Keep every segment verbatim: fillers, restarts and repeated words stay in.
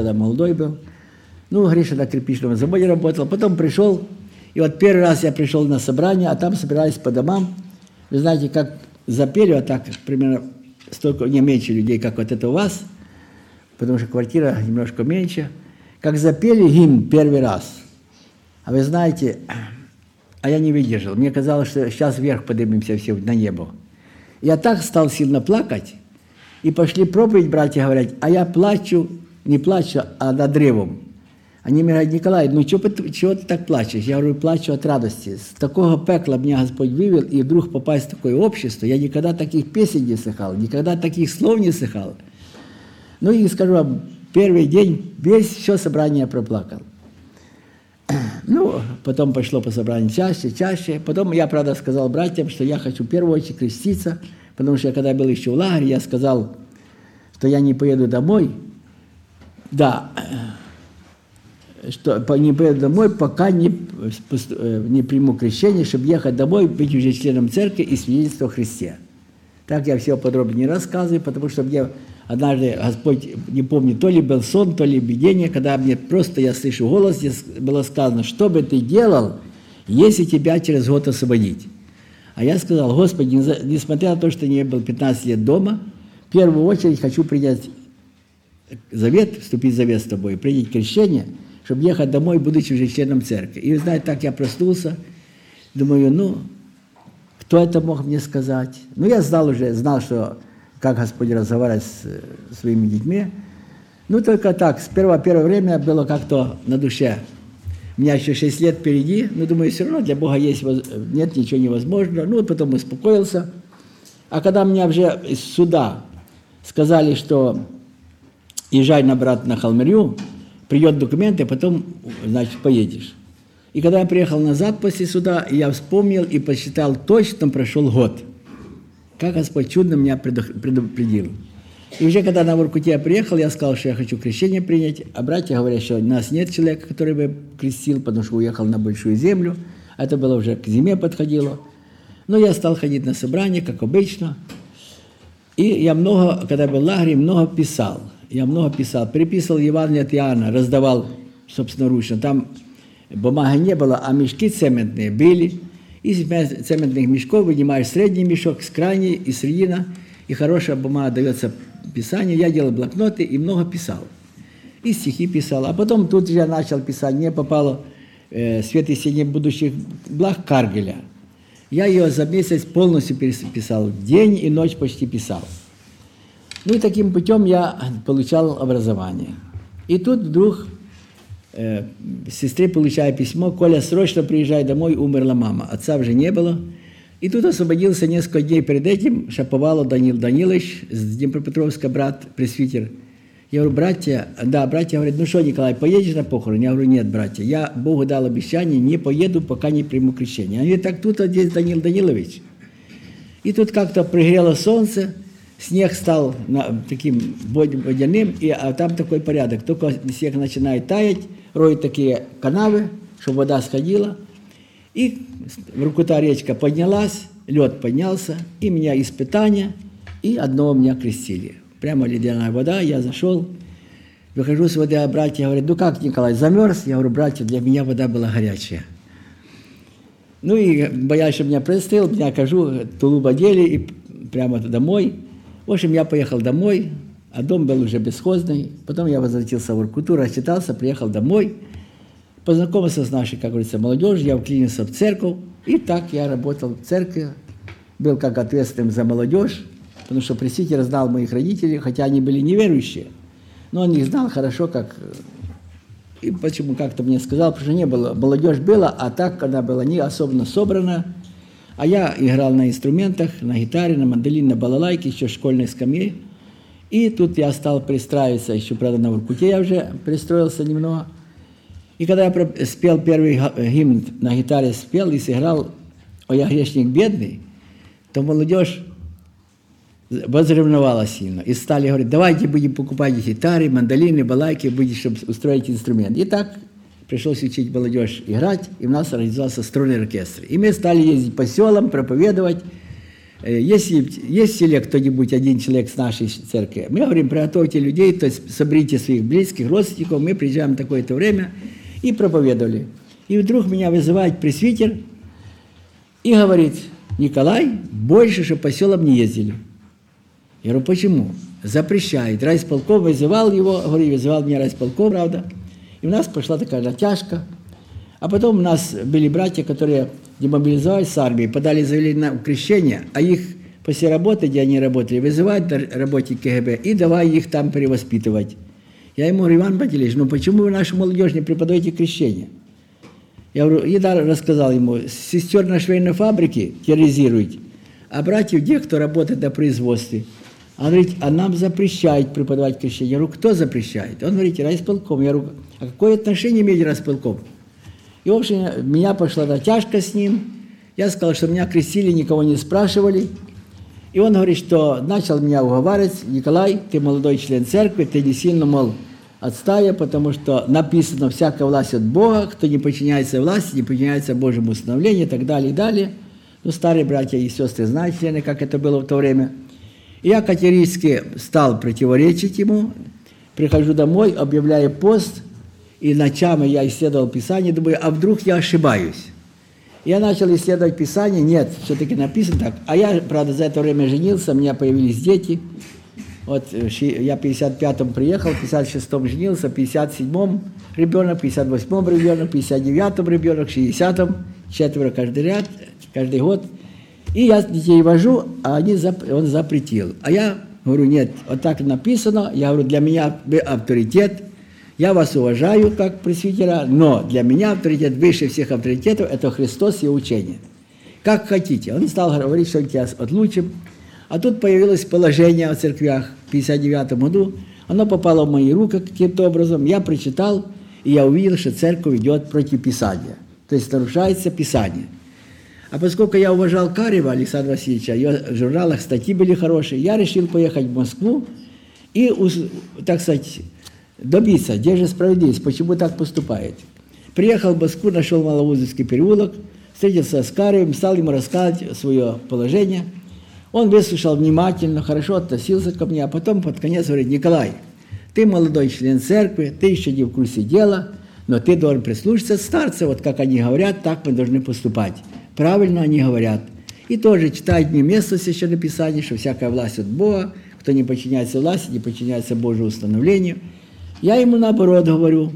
тогда молодой был. Ну, Гриша на кирпичном заводе работал. Потом пришел, и вот первый раз я пришел на собрание, а там собирались по домам. Вы знаете, как запели, вот так, примерно столько, не меньше людей, как вот это у вас, потому что квартира немножко меньше. Как запели гимн первый раз. А вы знаете, а я не выдержал. Мне казалось, что сейчас вверх поднимемся все на небо. Я так стал сильно плакать, и пошли проповедь, братья говорят, а я плачу, не плачу, а над древом. Они мне говорят, Николай, ну чего, чего ты так плачешь? Я говорю, плачу от радости. С такого пекла меня Господь вывел, и вдруг попасть в такое общество. Я никогда таких песен не слыхал, никогда таких слов не слыхал. Ну и скажу вам, первый день весь все собрание проплакал. Ну, потом пошло по собранию чаще, чаще. Потом я, правда, сказал братьям, что я хочу в первую очередь креститься, потому что я, когда был еще в лагере, я сказал, что я не поеду домой. Да, что не поеду домой, пока не, не приму крещение, чтобы ехать домой, быть уже членом церкви и свидетельство о Христе. Так я все подробно не рассказываю, потому что мне однажды Господь, не помню, то ли был сон, то ли видение, когда мне просто, я слышу голос, здесь было сказано, что бы ты делал, если тебя через год освободить. А я сказал, Господи, несмотря на то, что я был пятнадцать лет дома, в первую очередь хочу принять завет, вступить в завет с тобой, принять крещение, чтобы ехать домой, будучи уже членом церкви. И, знаете, так я проснулся, думаю, ну, кто это мог мне сказать? Ну, я знал уже, знал, что как Господь разговаривает с своими детьми. Ну, только так, с первого, первое время было как-то на душе. У меня еще шесть лет впереди, но думаю, все равно для Бога есть, нет ничего невозможного. Ну, потом успокоился. А когда мне уже из суда сказали, что езжай на брат на Халмерью, придет документы, потом, значит, поедешь. И когда я приехал назад после суда, я вспомнил и посчитал, точно прошел год. Как Господь чудно меня предупредил. И уже когда на Воркуте я приехал, я сказал, что я хочу крещение принять, а братья говорят, что у нас нет человека, который бы крестил, потому что уехал на большую землю. Это было уже к зиме подходило. Но я стал ходить на собрания, как обычно. И я много, когда был в лагере, много писал. Я много писал. Переписывал Евангелие от Иоанна, раздавал собственноручно. Там бумаги не было, а мешки цементные были. Из цементных мешков вынимаешь средний мешок с крайней и средина, и хорошая бумага дается писанию. Я делал блокноты и много писал. И стихи писал. А потом тут же я начал писать. Мне попало э, «Свет и синее будущих благ» Каргеля. Я ее за месяц полностью переписал. День и ночь почти писал. Ну и таким путем я получал образование. И тут вдруг э, сестре получаю письмо: «Коля, срочно приезжай домой, умерла мама». Отца уже не было. И тут освободился несколько дней перед этим Шаповалов Данил Данилович, с Днепропетровска, брат, пресвитер. Я говорю: братья, да, братья говорят: ну что, Николай, поедешь на похорон? Я говорю: нет, братья, я Богу дал обещание, не поеду, пока не приму крещение. Они говорят: так тут здесь Данил Данилович. И тут как-то пригрело солнце, снег стал на, таким водяным, и, а там такой порядок. Только снег начинает таять, роют такие канавы, чтобы вода сходила. И Воркута речка поднялась, лед поднялся, и меня испытания, и одного меня крестили. Прямо ледяная вода, я зашел, выхожу с воды, а братья говорят: ну как, Николай, замерз? Я говорю: братья, для меня вода была горячая. Ну и боясь, что меня пристрел, меня, кажу, тулуп одели и прямо домой. В общем, я поехал домой, а дом был уже бесхозный. Потом я возвратился в Воркуту, рассчитался, приехал домой, познакомился с нашей, как говорится, молодежью, я вклинился в церковь. И так я работал в церкви, был как ответственным за молодежь, потому что пресвитер знал моих родителей, хотя они были неверующие, но он их знал хорошо, как... И почему как-то мне сказал, потому что не было, молодежь была, а так, когда была не особенно собрана, а я играл на инструментах, на гитаре, на мандолине, на балалайке, еще школьной скамье. И тут я стал пристраиваться, еще, правда, на Воркуте я уже пристроился немного. И когда я спел первый гимн на гитаре, спел и сыграл «О, я грешник бедный», то молодежь возревновала сильно. И стали говорить: давайте будем покупать гитары, мандолины, балайки, будем, чтобы устроить инструмент. И так пришлось учить молодежь играть, и у нас организовался струнный оркестр. И мы стали ездить по селам, проповедовать. Если есть в селе кто-нибудь, один человек с нашей церкви, мы говорим, приготовьте людей, то есть соберите своих близких, родственников, мы приезжаем в такое-то время и проповедовали. И вдруг меня вызывает пресвитер и говорит: Николай, больше, что по селам не ездили. Я говорю, почему? Запрещает. Райисполком вызывал его, говорю, вызывал меня райисполком, правда. И у нас пошла такая натяжка. А потом у нас были братья, которые демобилизовались с армии, подали заявление на крещение, а их после работы, где они работали, вызывают на работе КГБ и давай их там перевоспитывать. Я ему говорю, Иван Пантелеич, ну почему вы нашу молодежь не преподаете крещение? Я говорю, и да, рассказал ему, сестер на швейной фабрике терроризируют, а братьев, те, кто работает на производстве. Он говорит, а нам запрещают преподавать крещение. Я говорю, кто запрещает? Он говорит, райисполком. Я говорю, а какое отношение имеет райисполком? И, в общем, меня пошла натяжка с ним. Я сказал, что меня крестили, никого не спрашивали. И он говорит, что начал меня уговаривать, Николай, ты молодой член церкви, ты не сильно, мол, отстая, потому что написано, всякая власть от Бога, кто не подчиняется власти, не подчиняется Божьему установлению и так далее, и далее. Ну, старые братья и сестры знают, члены, как это было в то время. И я категорически стал противоречить ему, прихожу домой, объявляю пост, и ночами я исследовал Писание, думаю, а вдруг я ошибаюсь? Я начал исследовать Писание, нет, все-таки написано так. А я, правда, за это время женился, у меня появились дети. Вот я в пятьдесят пятом приехал, в пятьдесят шестом женился, в пятьдесят седьмом ребенок, в пятьдесят восьмом ребенок, в пятьдесят девятом ребенок, в шестидесятом, четверо каждый ряд, каждый год. И я детей вожу, а они, он запретил. А я говорю, нет, вот так написано, я говорю, для меня вы авторитет, я вас уважаю как пресвитера, но для меня авторитет выше всех авторитетов – это Христос и учение. Как хотите. Он стал говорить, что тебя отлучим. А тут появилось положение о церквях в пятьдесят девятом году. Оно попало в мои руки каким-то образом. Я прочитал, и я увидел, что церковь идет против Писания. То есть нарушается Писание. А поскольку я уважал Карева Александра Васильевича, в журналах статьи были хорошие, я решил поехать в Москву и, так сказать, добиться, где же справедливость, почему так поступает. Приехал в Москву, нашел Маловузовский переулок, встретился с Каревым, стал ему рассказывать свое положение. Он выслушал внимательно, хорошо относился ко мне, а потом под конец говорит, Николай, ты молодой член церкви, ты еще не в курсе дела, но ты должен прислушаться старцев, вот как они говорят, так мы должны поступать. Правильно они говорят. И тоже читает мне место в Священном Писании, что всякая власть от Бога, кто не подчиняется власти, не подчиняется Божьему установлению. Я ему наоборот говорю,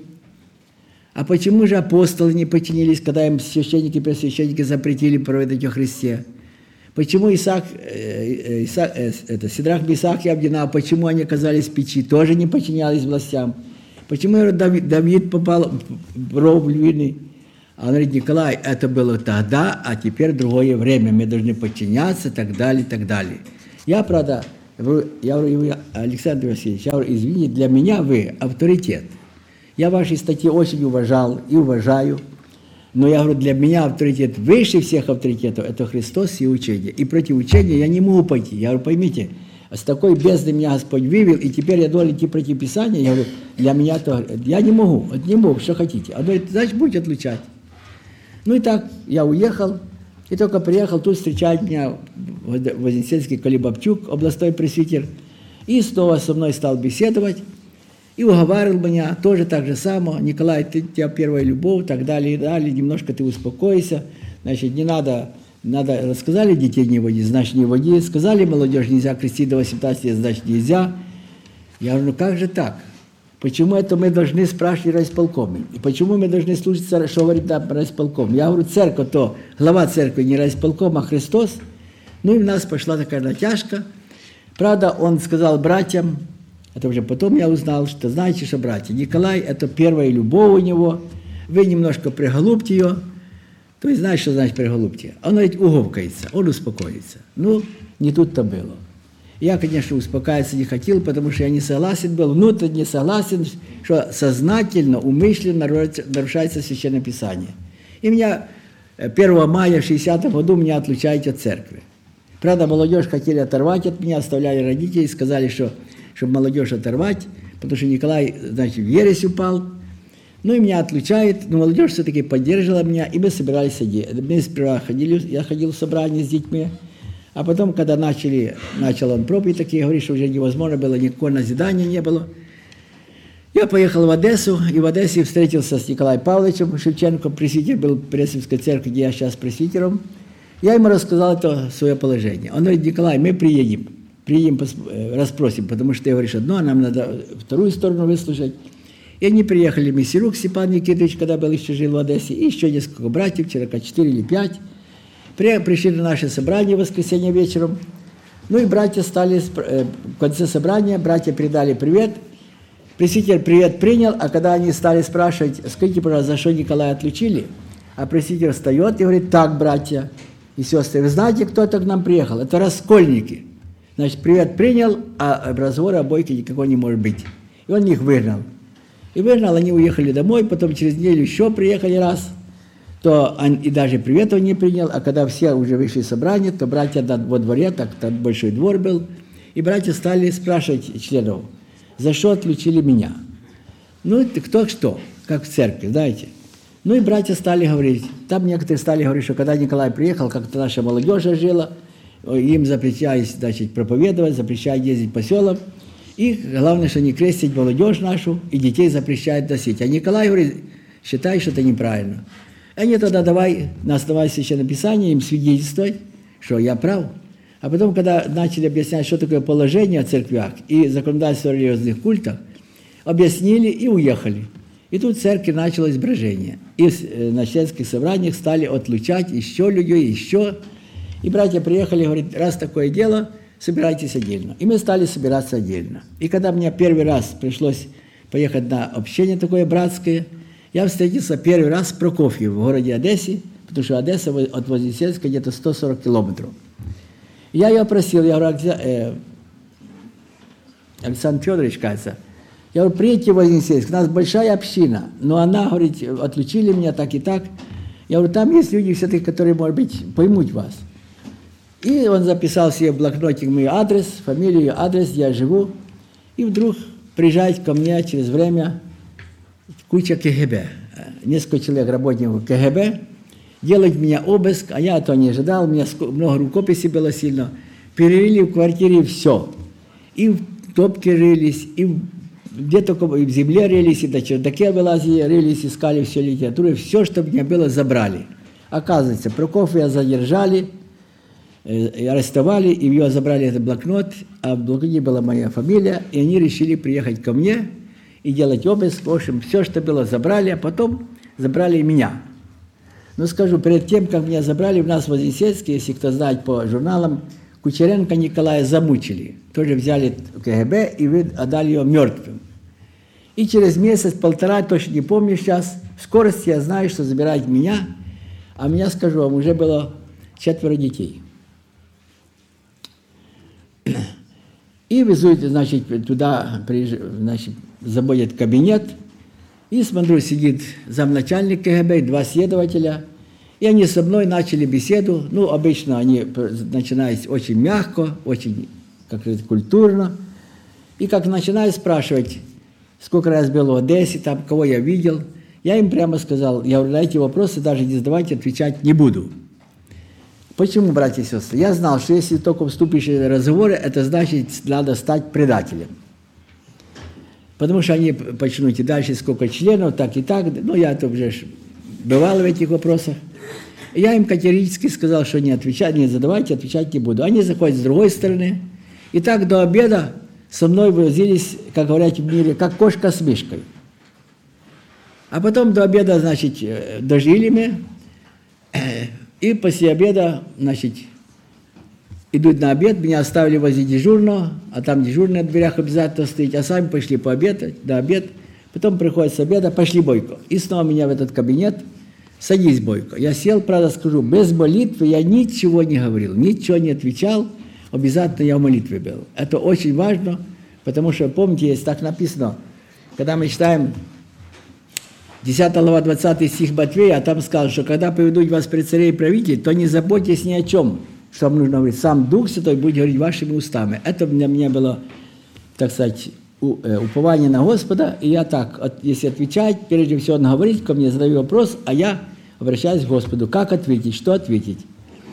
а почему же апостолы не подчинились, когда им священники и пресвященники запретили проповедовать о Христе? Почему Исаак, э, Исаак э, это, Сидрах, Месах и Авдинах, почему они оказались в печи, тоже не подчинялись властям? Почему Давид, Давид попал в ров львиный? А он говорит, Николай, это было тогда, а теперь другое время, мы должны подчиняться, так далее, так далее. Я, правда, я говорю, Александр Васильевич, я говорю, извините, для меня вы авторитет. Я ваши статьи очень уважал и уважаю, но я говорю, для меня авторитет выше всех авторитетов, это Христос и учение. И против учения я не могу пойти. Я говорю, поймите, с такой бездны меня Господь вывел, и теперь я должен идти против Писания. Я говорю, для меня то, я не могу, вот не могу, что хотите. Он говорит, значит, будете отлучать. Ну и так, я уехал, и только приехал, тут встречает меня Вознесенский Колебабчук, областной пресвитер, и снова со мной стал беседовать, и уговаривал меня, тоже так же само, Николай, ты, у тебя первая любовь, так далее, и далее, немножко ты успокойся, значит, не надо, надо, рассказали, детей не водить, значит, не води, сказали, молодежь нельзя крестить до восемнадцати лет, значит, нельзя. Я говорю, ну как же так? Почему это мы должны спрашивать райисполком? И почему мы должны слушаться, что говорит нам райисполком? Я говорю, церковь, то глава церкви не райисполком, а Христос. Ну и у нас пошла такая натяжка. Правда, он сказал братьям, это уже потом я узнал, что знаете, что, братья, Николай, это первая любовь у него, вы немножко приголубьте ее. То есть, знаешь, что значит приголубьте? Он, говорит, уговкается, он успокоится. Ну, не тут-то было. Я, конечно, успокаиваться не хотел, потому что я не согласен был, внутренне согласен, что сознательно, умышленно нарушается Священное Писание. И меня первого мая шестидесятого году меня отлучают от церкви. Правда, молодежь хотели оторвать от меня, оставляли родителей, сказали, что чтобы молодежь оторвать, потому что Николай, значит, в ересь упал. Ну и меня отлучают, но молодежь все-таки поддерживала меня, и мы собирались сидеть. Мы сперва ходили, я ходил в собрание с детьми, А потом, когда начали, начал он проповедь такие, говорит, что уже невозможно было, никакого назидания не было. Я поехал в Одессу, и в Одессе встретился с Николаем Павловичем Шевченко, пресвитер был в Пресненской церкви, где я сейчас пресвитером. Я ему рассказал это свое положение. Он говорит: Николай, мы приедем, приедем, расспросим, потому что ты говоришь одно, а нам надо вторую сторону выслушать. И они приехали, Мессирук Степан Никитович, когда был еще жил в Одессе, и еще несколько братьев, человека четыре или пять. Пришли на наше собрание в воскресенье вечером. Ну и братья стали, в конце собрания, братья передали привет. Пресвитер привет принял, а когда они стали спрашивать: скажите, пожалуйста, за что Николая отлучили? А пресвитер встает и говорит: так, братья и сестры, вы знаете, кто это к нам приехал? Это раскольники. Значит, привет принял, а разговора о бойке никакого не может быть. И он их выгнал. И выгнал, они уехали домой, потом через неделю еще приехали раз, то он и даже привет он не принял, а когда все уже вышли из собрания, то братья во дворе, так там большой двор был, и братья стали спрашивать членов: за что отлучили меня? Ну, кто что, как в церкви, знаете. Ну и братья стали говорить, там некоторые стали говорить, что когда Николай приехал, как-то наша молодежь жила, им запрещают, значит, проповедовать, запрещают ездить по селам, и главное, что не крестить молодежь нашу, и детей запрещают носить. А Николай говорит: считай, что это неправильно. Они тогда давай, на основании Священного Писания, им свидетельствовать, что я прав. А потом, когда начали объяснять, что такое положение о церквях и законодательство о религиозных культах, объяснили и уехали. И тут в церкви началось брожение. И на членских собраниях стали отлучать еще людей, еще. И братья приехали, говорят: раз такое дело, собирайтесь отдельно. И мы стали собираться отдельно. И когда мне первый раз пришлось поехать на общение такое братское, я встретился первый раз с Прокофьевым в городе Одессе, потому что Одесса от Вознесенска где-то сто сорок километров. Я ее просил, я говорю: э, Александр Федорович, кажется, я говорю: приедьте в Вознесенск, у нас большая община, но она, говорит, отлучили меня так и так. Я говорю: там есть люди все-таки, которые, может быть, поймут вас. И он записал себе в блокнотик мой адрес, фамилию, адрес, где я живу, и вдруг приезжает ко мне через время куча КГБ, несколько человек, работников КГБ, делать меня обыск, а я этого не ожидал, у меня много рукописей было сильно, перерыли в квартире все, и в топке рылись, и где только и в земле рылись, и до чердаке вылазили, рылись, искали всю литературу, все, что у меня было, забрали. Оказывается, Прокофьева задержали, э, арестовали, и ее забрали этот блокнот, а в блокноте была моя фамилия, и они решили приехать ко мне и делать обыск. В общем, все, что было, забрали, а потом забрали и меня. Но скажу, перед тем, как меня забрали, у нас в Вознесенске, если кто знает по журналам, Кучеренко Николая замучили. Тоже взяли КГБ и отдали его мертвым. И через месяц-полтора, точно не помню сейчас, в скорости я знаю, что забирают меня, а меня, скажу вам, уже было четверо детей. И везут, значит, туда, значит, заводят кабинет, и смотрю, сидит замначальник КГБ, два следователя, и они со мной начали беседу. Ну, обычно они начинают очень мягко, очень, как говорится, культурно. И как начинают спрашивать, сколько раз был в Одессе, там, кого я видел, я им прямо сказал: я говорю, на эти вопросы даже не задавайте, отвечать не буду. Почему, братья и сестры? Я знал, что если только вступишь в разговоры, это значит, надо стать предателем. Потому что они почнут и дальше, сколько членов, так и так. Ну, я это уже бывал в этих вопросах. И я им категорически сказал, что не отвечать, не задавайте, отвечать не буду. Они заходят с другой стороны. И так до обеда со мной возились, как говорят в мире, как кошка с мышкой. А потом до обеда, значит, дожили мы. И после обеда, значит, идут на обед, меня оставили возле дежурного, а там дежурный на дверях обязательно стоит, а сами пошли пообедать, на обед. Потом приходят с обеда, пошли, Бойко. И снова меня в этот кабинет: садись, Бойко. Я сел, правда, скажу, без молитвы я ничего не говорил, ничего не отвечал, обязательно я в молитве был. Это очень важно, потому что, помните, есть так написано, когда мы читаем десятая глава, двадцатый стих Матфея, а там сказал, что когда поведут вас пред царей и правителей, то не заботьтесь ни о чем, что вам нужно говорить. Сам Дух Святой будет говорить вашими устами. Это для меня было, так сказать, упование на Господа. И я так, если отвечать, прежде всего он говорит ко мне, задаю вопрос, а я обращаюсь к Господу. Как ответить, что ответить?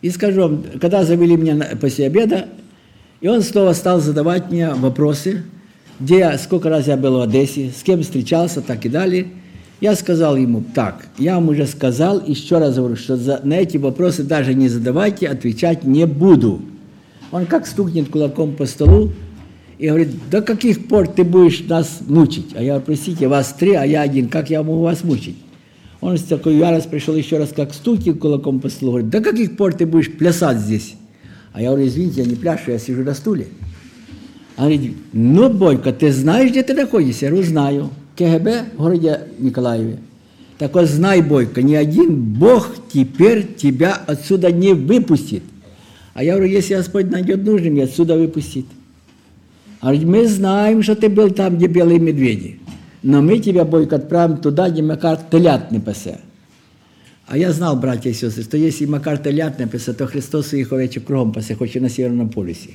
И скажу вам, когда завели меня после обеда, и он снова стал задавать мне вопросы, где я, сколько раз я был в Одессе, с кем встречался, так и далее. Я сказал ему, так, я вам уже сказал, еще раз говорю, что за, на эти вопросы даже не задавайте, отвечать не буду. Он как стукнет кулаком по столу и говорит, до каких пор ты будешь нас мучить? А я говорю, простите, вас три, а я один, как я могу вас мучить? Он с такой ярость пришел еще раз, как стукнет кулаком по столу, говорит, до каких пор ты будешь плясать здесь? А я говорю, извините, я не пляшу, я сижу на стуле. Он говорит, ну, Бойко, ты знаешь, где ты находишься? Я говорю, знаю. КГБ в городе Николаеве. Так вот, знай, Бойко, ни один Бог теперь тебя отсюда не выпустит. А я говорю, если Господь найдет нужным, я отсюда выпустит. Он говорит, мы знаем, что ты был там, где белые медведи. Но мы тебя, Бойко, отправим туда, где Макар телят не пасе. А я знал, братья и сестры, что если Макар телят не пасе, то Христос своих овечек кругом пасе, хоть и на Северном полюсе.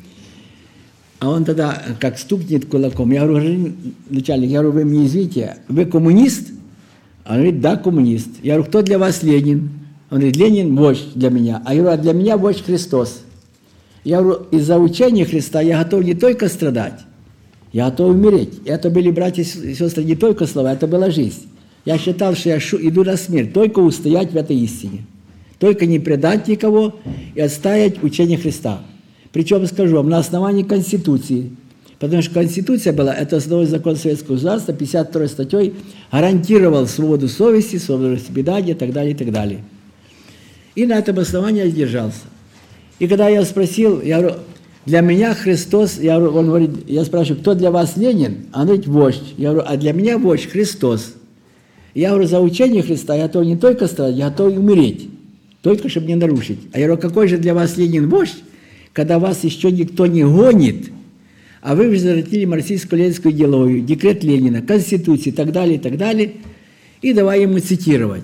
А он тогда как стукнет кулаком. Я говорю, начальник, я говорю, вы мне извините, вы коммунист? Он говорит, да, коммунист. Я говорю, кто для вас Ленин? Он говорит, Ленин – вождь для меня. А я говорю, а для меня вождь Христос. Я говорю, из-за учения Христа я готов не только страдать, я готов умереть. Это были, братья и сестры, не только слова, это была жизнь. Я считал, что я иду на смерть, только устоять в этой истине. Только не предать никого и отстоять учение Христа. Причем, скажу вам, на основании Конституции. Потому что Конституция была, это основной закон Советского государства, пятьдесят второй статьей, гарантировал свободу совести, свободу вероисповедания и так далее, и так далее. И на этом основании я держался. И когда я спросил, я говорю, для меня Христос, я говорю, он говорит, я спрашиваю, кто для вас Ленин? Он говорит, вождь. Я говорю, а для меня вождь Христос. И я говорю, за учение Христа я готов не только страдать, я готов и умереть, только чтобы не нарушить. А я говорю, какой же для вас Ленин вождь, когда вас еще никто не гонит, а вы возвратили марксистско-ленинскую идеологию, декрет Ленина, Конституцию и так далее, и так далее, и давай ему цитировать.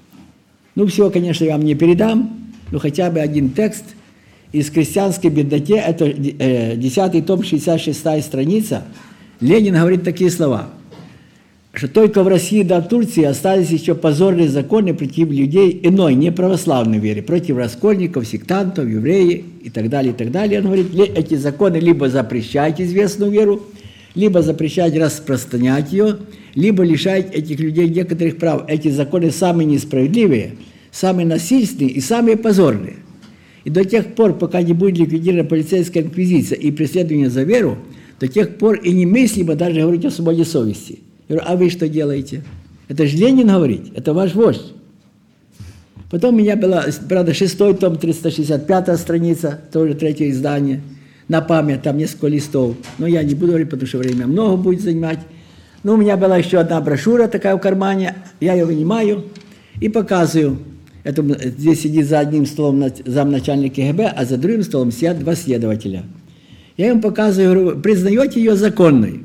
Ну, всего, конечно, я вам не передам, но хотя бы один текст из «Крестьянской бедноте», это э, десятый том, шестьдесят шестая страница, Ленин говорит такие слова, что только в России до Турции остались еще позорные законы против людей иной, неправославной веры, против раскольников, сектантов, евреев и так далее, и так далее. Он говорит, эти законы либо запрещать известную веру, либо запрещать распространять ее, либо лишать этих людей некоторых прав. Эти законы самые несправедливые, самые насильственные и самые позорные. И до тех пор, пока не будет ликвидирована полицейская инквизиция и преследование за веру, до тех пор и немыслимо даже говорить о свободе совести. Я говорю, а вы что делаете? Это же Ленин говорит, это ваш вождь. Потом у меня была, правда, шестой том, триста шестьдесят пятая страница, тоже третье издание, на память, там несколько листов. Но я не буду говорить, потому что время много будет занимать. Но у меня была еще одна брошюра такая в кармане, я ее вынимаю и показываю. Это, здесь сидит за одним столом замначальник КГБ, а за другим столом сидят два следователя. Я им показываю, говорю, признаете ее законной?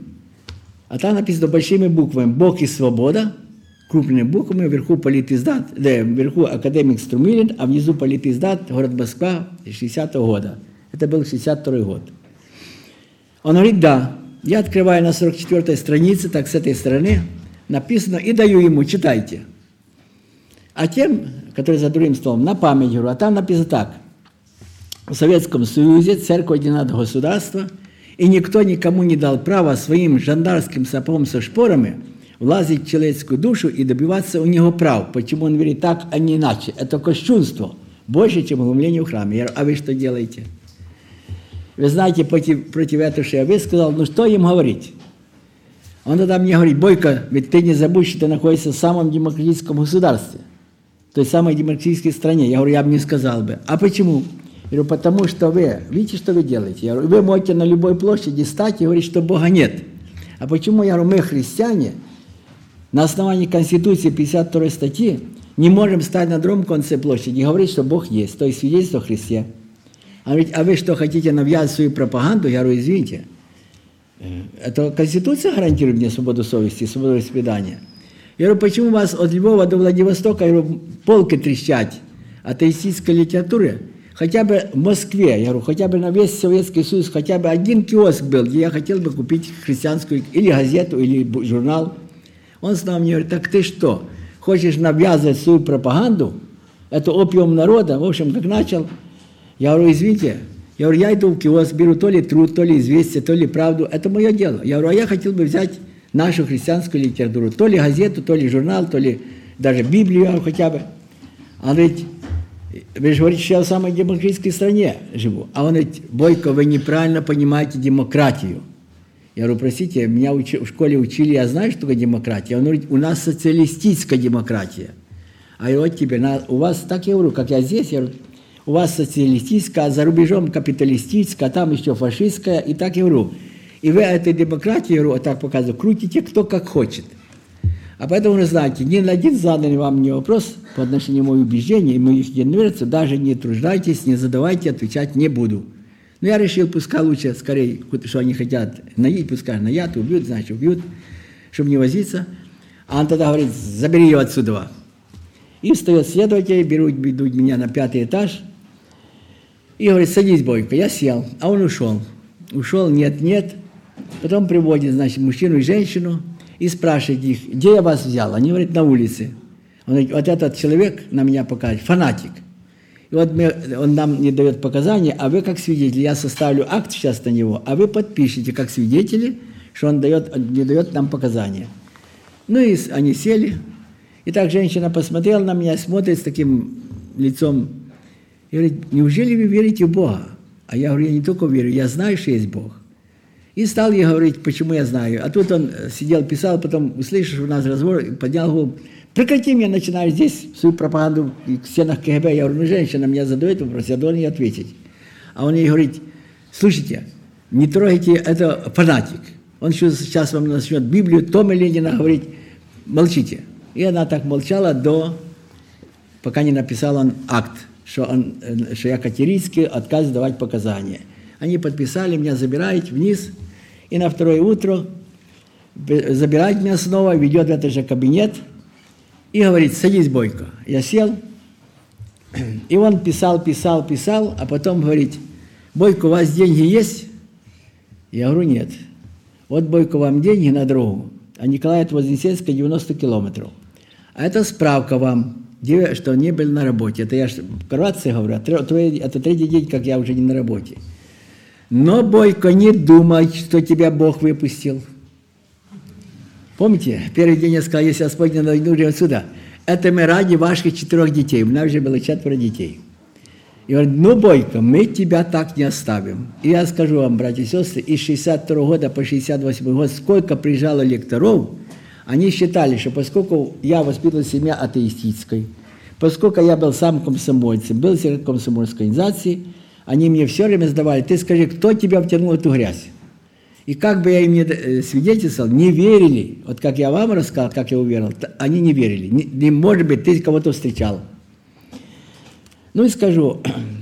А там написано большими буквами «Бог и свобода», крупными буквами, вверху политиздат, да, вверху академик Струмилин, а внизу политиздат, город Москва, шестидесятого года. Это был шестьдесят второй год. Он говорит, да. Я открываю на сорок четвёртой странице, так с этой стороны, написано, и даю ему, читайте. А тем, которые за другим столом, на память говорю, а там написано так. В Советском Союзе церковь один от государства, и никто никому не дал права своим жандарским сапогом со шпорами влазить в человеческую душу и добиваться у него прав. Почему он говорит так, а не иначе? Это кощунство, больше, чем глумление в храме. Я говорю, а вы что делаете? Вы знаете, против, против этого, что я высказал, ну что им говорить? Он тогда мне говорит, Бойко, ведь ты не забудь, что ты находишься в самом демократическом государстве, в той самой демократической стране. Я говорю, я бы не сказал бы. А почему? Я говорю, потому что вы, видите, что вы делаете? Я говорю, вы можете на любой площади стать и говорить, что Бога нет. А почему, я говорю, мы, христиане, на основании Конституции пятьдесят второй статьи не можем стать на другом конце площади и говорить, что Бог есть, то есть свидетельство о Христе. А, ведь, а вы что, хотите навязать свою пропаганду? Я говорю, извините. Это Конституция гарантирует мне свободу совести, свободу вероисповедания. Я говорю, почему у вас от Львова до Владивостока, я говорю, полки трещать атеистической литературы? Хотя бы в Москве, я говорю, хотя бы на весь Советский Союз, хотя бы один киоск был, где я хотел бы купить христианскую или газету, или журнал. Он снова мне говорит, так ты что, хочешь навязывать свою пропаганду? Это опиум народа. В общем, как начал, я говорю, извините, я говорю, я иду в киоск, беру то ли труд, то ли известие, то ли правду. Это мое дело. Я говорю, а я хотел бы взять нашу христианскую литературу. То ли газету, то ли журнал, то ли даже Библию хотя бы. Он говорит, вы же говорите, что я в самой демократической стране живу. А он говорит, Бойко, вы неправильно понимаете демократию. Я говорю, простите, меня уч... в школе учили, я знаю, что такое демократия. Он говорит, у нас социалистическая демократия. А вот тебе, на... у вас, так я говорю, как я здесь, я говорю, у вас социалистическая, а за рубежом капиталистическая, а там еще фашистская, и так я говорю. И вы этой демократии, я говорю, вот так показываю, крутите кто как хочет. А поэтому, вы знаете, ни на один заданный вам мне вопрос по отношению к моим убеждениям и моих единоверцев, даже не труждайтесь, не задавайте, отвечать не буду. Но я решил, пускай лучше, скорее, что они хотят наить, пускай наят, убьют, значит, убьют, чтобы не возиться. А он тогда говорит, забери ее отсюда. И встает следователь, берут, ведут меня на пятый этаж, и говорит, садись, Бойко. Я сел, а он ушел. Ушел, нет, нет. Потом приводит, значит, мужчину и женщину, и спрашивает их, где я вас взял? Они говорят, на улице. Он говорит, вот этот человек на меня показывает, фанатик. И вот мы, он нам не дает показания, а вы как свидетели, я составлю акт сейчас на него, а вы подпишите как свидетели, что он дает, не дает нам показания. Ну и они сели. И так женщина посмотрела на меня, смотрит с таким лицом, и говорит, неужели вы верите в Бога? А я говорю, я не только верю, я знаю, что есть Бог. И стал ей говорить, почему я знаю. А тут он сидел, писал, потом, услышав у нас разговор, поднял голову, прекрати мне, начинаешь здесь свою пропаганду в стенах КГБ. Я говорю, ну, женщина меня задает вопрос, я должен ей ответить. А он ей говорит, слушайте, не трогайте, это фанатик. Он сейчас вам начнет Библию, Тома Ленина говорить, молчите. И она так молчала до, пока не написал он акт, что, он, что я категорически отказываюсь давать показания. Они подписали, меня забирают вниз, и на второе утро забирает меня снова, ведет в этот же кабинет и говорит, садись, Бойко. Я сел, и он писал, писал, писал, а потом говорит, Бойко, у вас деньги есть? Я говорю, нет. Вот, Бойко, вам деньги на дорогу, а Николая от Вознесенска девяносто километров. А это справка вам, что не был на работе. Это я вкратце говорю, это третий день, как я уже не на работе. Но, Бойко, не думай, что тебя Бог выпустил. Помните, первый день я сказал, если Господь не нужен отсюда, это мы ради ваших четырех детей. У меня уже было четверо детей. И говорит, ну, Бойко, мы тебя так не оставим. И я скажу вам, братья и сестры, из шестьдесят второго года по шестьдесят восьмой год, сколько приезжало лекторов, они считали, что поскольку я воспитывал семья атеистической, поскольку я был сам комсомольцем, был секретарем комсомольской организации, они мне все время задавали, ты скажи, кто тебя втянул в эту грязь? И как бы я им не свидетельствовал, не верили. Вот как я вам рассказал, как я уверовал, они не верили. Не, не может быть, ты кого-то встречал. Ну и скажу,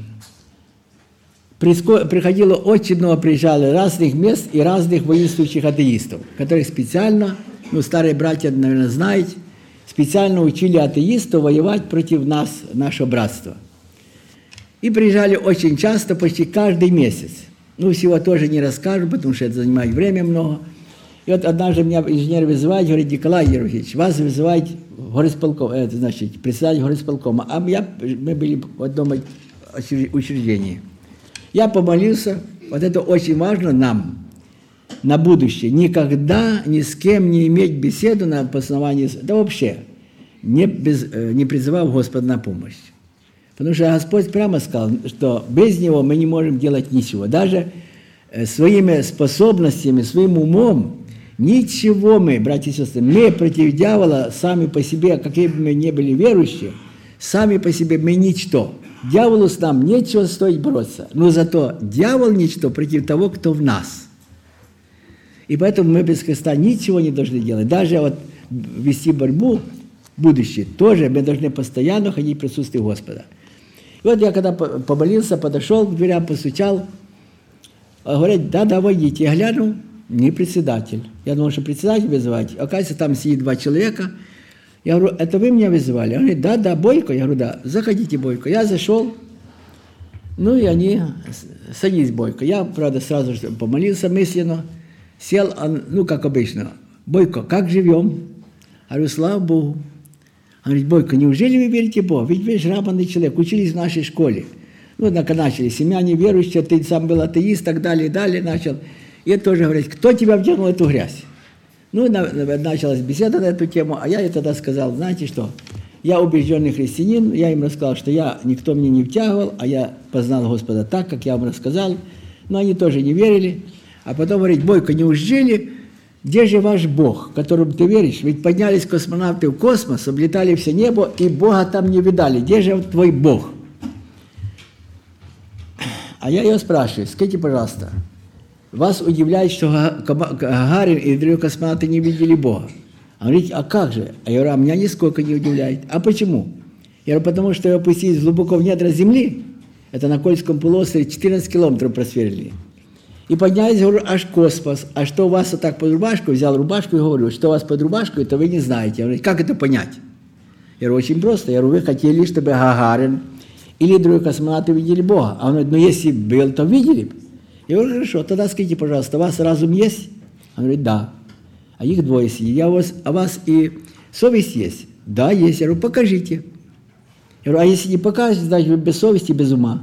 приходило очень много, приезжало разных мест и разных воинствующих атеистов, которых специально, ну старые братья, наверное, знают, специально учили атеистов воевать против нас, нашего братства. И приезжали очень часто, почти каждый месяц. Ну, всего тоже не расскажу, потому что это занимает время много. И вот однажды меня инженер вызывает, говорит, Николай Ерофеевич, вас вызывает горисполком, это значит, председатель горисполкома, а я, мы были в одном учреждении. Я помолился, вот это очень важно нам, на будущее, никогда ни с кем не иметь беседу на основании, да вообще, не, без, не призывав Господа на помощь. Потому что Господь прямо сказал, что без Него мы не можем делать ничего. Даже своими способностями, своим умом, ничего мы, братья и сестры, мы против дьявола сами по себе, какие бы мы ни были верующие, сами по себе мы ничто. Дьяволу с нам нечего стоит бороться, но зато дьявол ничто против того, кто в нас. И поэтому мы без Христа ничего не должны делать. Даже вот вести борьбу в будущее, тоже мы должны постоянно ходить в присутствии Господа. И вот я когда помолился, подошел к дверям, постучал, говорят, да-да, войдите. Я гляну, не председатель. Я думал, что председатель вызывать. Оказывается, там сидит два человека. Я говорю, это вы меня вызывали? Он говорит, да-да, Бойко. Я говорю, да, заходите, Бойко. Я зашел, ну и они, садись, Бойко. Я, правда, сразу же помолился мысленно, сел, ну, как обычно, Бойко, как живем? Я говорю, слава Богу. Он говорит, Бойко, неужели вы верите в Бога? Ведь вы же грамотный человек, учились в нашей школе. Ну, однако начали, семья неверующая, ты сам был атеист, так далее, и далее начал. И это тоже говорит, кто тебя втянул в эту грязь? Ну, на, на, началась беседа на эту тему, а я ей тогда сказал, знаете что, я убежденный христианин, я им рассказал, что я, никто мне не втягивал, а я познал Господа так, как я вам рассказал, но они тоже не верили. А потом говорит, Бойко, неужели, где же ваш Бог, которому ты веришь? Ведь поднялись космонавты в космос, облетали все небо, и Бога там не видали. Где же твой Бог? А я ее спрашиваю, скажите, пожалуйста, вас удивляет, что Гагарин и другие космонавты не видели Бога? Он говорит, а как же? А я говорю, а меня нисколько не удивляет. А почему? Я говорю, потому что ее опустились глубоко в недра земли, это на Кольском полуострове четырнадцать километров просверлили. И поднялись, говорю, аж космос. А что у вас вот так под рубашку? Взял рубашку и говорю, что у вас под рубашкой, это вы не знаете. Я говорю, как это понять? Я говорю, очень просто. Я говорю, вы хотели, чтобы Гагарин или другие космонавты видели Бога. А он говорит, ну если был, то видели бы. Я говорю, хорошо, тогда скажите, пожалуйста, у вас разум есть? Он говорит, да. А их двое сидит. Я у вас, а у вас и совесть есть? Да, есть. Я говорю, покажите. Я говорю, а если не покажете, значит вы без совести, без ума.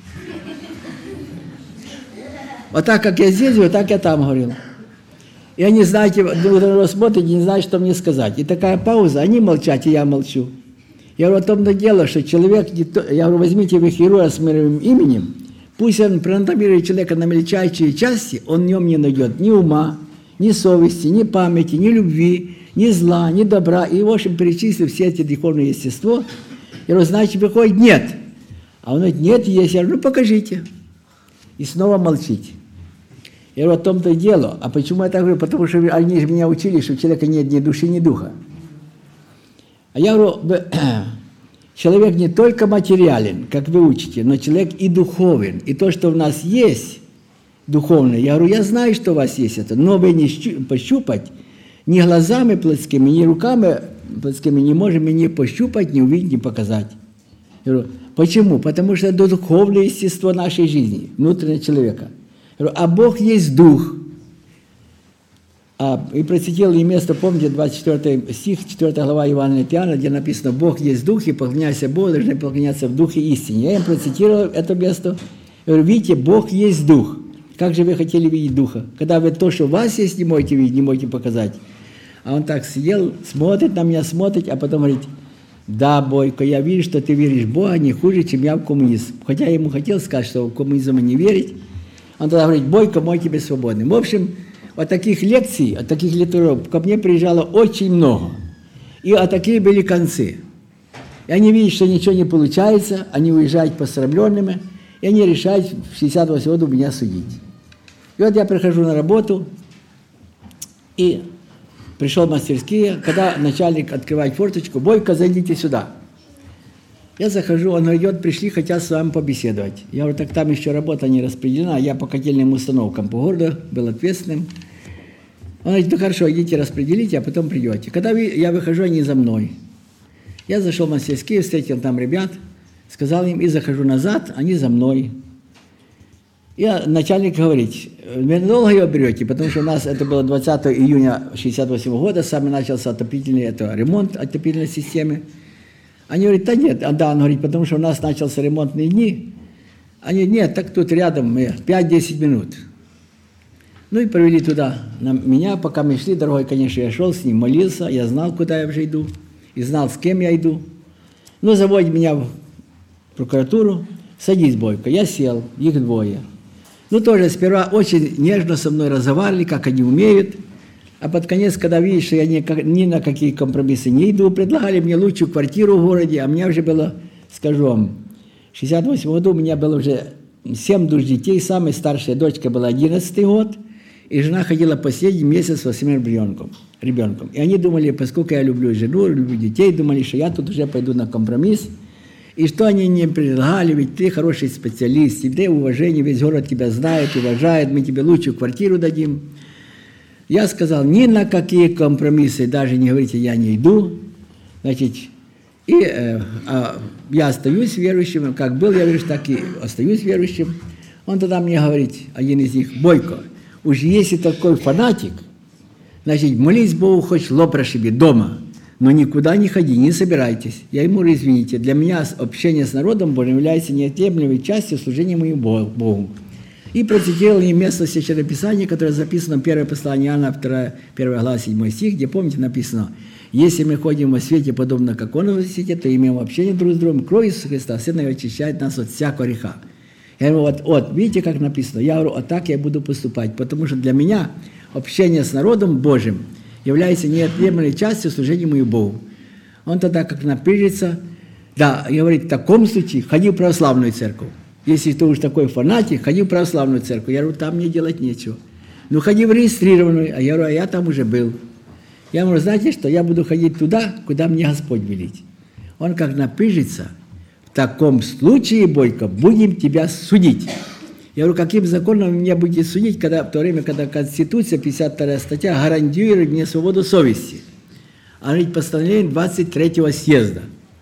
Вот так, как я здесь, вот так я там говорил. И они, знаете, друг на друга смотрят и не знают, что мне сказать. И такая пауза, они молчат, и я молчу. Я говорю, о том-то дело, что человек, не то, я говорю, возьмите вы героя с мировым именем, пусть он проанатомирует человека на мельчайшие части, он в нем не найдет ни ума, ни совести, ни памяти, ни любви, ни зла, ни добра. И, в общем, перечислив все эти духовные естества, я говорю, значит, выходит, нет. А он говорит, нет, есть. Я говорю, ну, покажите. И снова молчите. Я говорю, о том-то и дело. А почему я так говорю? Потому что они же меня учили, что у человека нет ни души, ни духа. А я говорю, человек не только материален, как вы учите, но человек и духовен. И то, что у нас есть духовное, я говорю, я знаю, что у вас есть это, но вы не пощупать ни глазами плотскими, ни руками плотскими не можем ни пощупать, ни увидеть, ни показать. Я говорю, почему? Потому что это духовное естество нашей жизни, внутреннего человека. Я говорю, а Бог есть Дух. А, и процитировал и место, помните, двадцать четвёртый стих, четвёртая глава Евангелия от Иоанна, где написано, Бог есть Дух, и поклоняйся Богу, должны поклоняться в Духе истине. Я им процитировал это место. Я говорю, видите, Бог есть Дух. Как же вы хотели видеть Духа? Когда вы то, что у вас есть, не можете видеть, не можете показать. А он так сидел, смотрит на меня, смотрит, а потом говорит, да, Бойко, я вижу, что ты веришь в Бога не хуже, чем я в коммунизм. Хотя я ему хотел сказать, что в коммунизм не верить. Он тогда говорит, Бойко, мой тебе свободный. В общем, от таких лекций, от таких литератур ко мне приезжало очень много. И от такие были концы. И они видят, что ничего не получается, они уезжают посрамленными, и они решают в шестьдесят восьмом году меня судить. И вот я прихожу на работу, и пришел в мастерские, когда начальник открывает форточку, Бойко, зайдите сюда. Я захожу, он говорит, пришли, хотят с вами побеседовать. Я говорю, так там еще работа не распределена, я по котельным установкам по городу был ответственным. Он говорит, ну хорошо, идите распределите, а потом придете. Когда я выхожу, они за мной. Я зашел в мастерские, встретил там ребят, сказал им, и захожу назад, они за мной. И начальник говорит, вы надолго ее берете, потому что у нас это было двадцатого июня шестьдесят восьмого года, сам начался отопительный, это ремонт отопительной системы. Они говорят, да нет, а да, он говорит, потому что у нас начался ремонтные дни. Они, нет, так тут рядом, пять-десять минут. Ну и провели туда на меня, пока мы шли, дорогой, конечно, я шел с ним, молился, я знал, куда я уже иду, и знал, с кем я иду. Ну, заводят меня в прокуратуру, садись, Бойко, я сел, их двое. Ну, тоже сперва очень нежно со мной разговаривали, как они умеют. А под конец, когда видишь, что я ни, ни на какие компромиссы не иду, предлагали мне лучшую квартиру в городе, а у меня уже было, скажу вам, в шестьдесят восьмом году у меня было уже семь душ детей, самая старшая дочка была одиннадцатый год, и жена ходила последний месяц с восьмым ребенком, ребенком. И они думали, поскольку я люблю жену, люблю детей, думали, что я тут уже пойду на компромисс. И что они мне предлагали, ведь ты хороший специалист, тебе уважение, весь город тебя знает, уважает, мы тебе лучшую квартиру дадим. Я сказал, ни на какие компромиссы, даже не говорите, я не иду. Значит, и э, а, я остаюсь верующим, как был я верующим, так и остаюсь верующим. Он тогда мне говорит, один из них, Бойко, уж если такой фанатик, значит, молись Богу, хоть лоб расшиби дома. но никуда не ходи, не собирайтесь. Я ему говорю, извините, для меня общение с народом Божьим является неотъемлемой частью служения моему Богу. И процитировал мне место Священного Писания, которое записано в первое послание Иоанна, вторая, первая глава, седьмой стих, где, помните, написано: «Если мы ходим во свете, подобно как Он во свете, то имеем общение друг с другом, кровь Иисуса Христа, Сына Его очищает нас от всякого греха». Я говорю, вот, вот, видите, как написано? Я говорю, вот так я буду поступать, потому что для меня общение с народом Божьим является неотъемлемой частью служения моему Богу. Он тогда как напряжется, да, и говорит, в таком случае ходи в православную церковь. Если ты уж такой фанатик, ходи в православную церковь. Я говорю, там мне делать нечего. Ну, ходи в регистрированную. А я говорю, а я там уже был. Я говорю, знаете что, я буду ходить туда, куда мне Господь велит. Он как напряжется, в таком случае, Бойко, будем тебя судить. Я говорю, каким законом вы меня будете судить, когда, в то время, когда Конституция, пятьдесят вторая статья, гарантирует мне свободу совести. Она ведь постановление двадцать третьего съезда.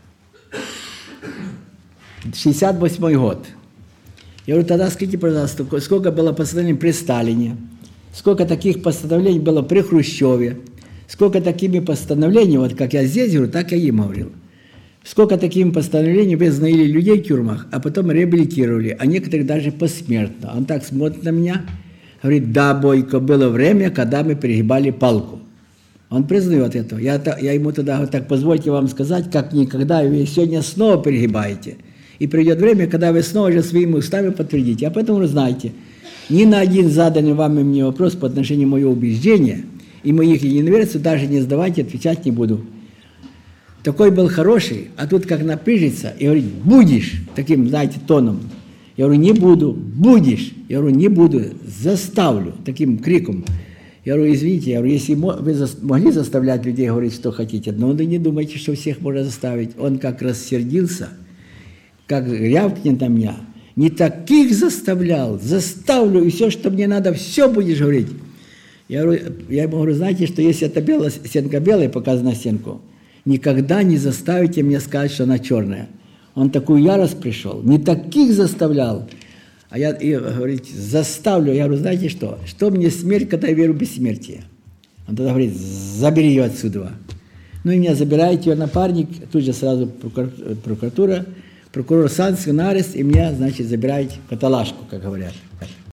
шестьдесят восьмой год. Я говорю, тогда скажите, пожалуйста, сколько было постановлений при Сталине, сколько таких постановлений было при Хрущеве, сколько такими постановлениями, вот как я здесь говорю, так я им говорил, сколько такими постановлениями вы знаили людей в тюрьмах, а потом реабилитировали, а некоторых даже посмертно. Он так смотрит на меня, говорит, да, Бойко, было время, когда мы перегибали палку. Он признает этого. Я, я ему тогда говорю, так позвольте вам сказать, как никогда вы сегодня снова перегибаете. И придет время, когда вы снова же своими устами подтвердите. А поэтому, знаете, ни на один заданный вам и мне вопрос по отношению моего убеждения и моих единоверцев даже не задавайте, отвечать не буду. Такой был хороший, а тут как напряжется и говорит, будешь, таким, знаете, тоном. Я говорю, не буду, будешь. Я говорю, не буду, заставлю, таким криком. Я говорю, извините, я говорю, если вы могли заставлять людей говорить, что хотите, но вы не думайте, что всех можно заставить. Он как рассердился, как рявкнет на меня, не таких заставлял, заставлю, и все, что мне надо, все будешь говорить. Я, говорю, я ему говорю, знаете, что если эта белая, стенка белая, показана на стенку, никогда не заставите меня сказать, что она черная. Он такую ярость пришел, не таких заставлял. А я, и, говорит, заставлю, я говорю, знаете что, что мне смерть, когда я верю в бессмертие? Он тогда говорит, забери ее отсюда. Ну и меня забирает ее напарник, тут же сразу прокуратура, прокурор санкцию на арест, и меня, значит, забирает в каталажку, как говорят.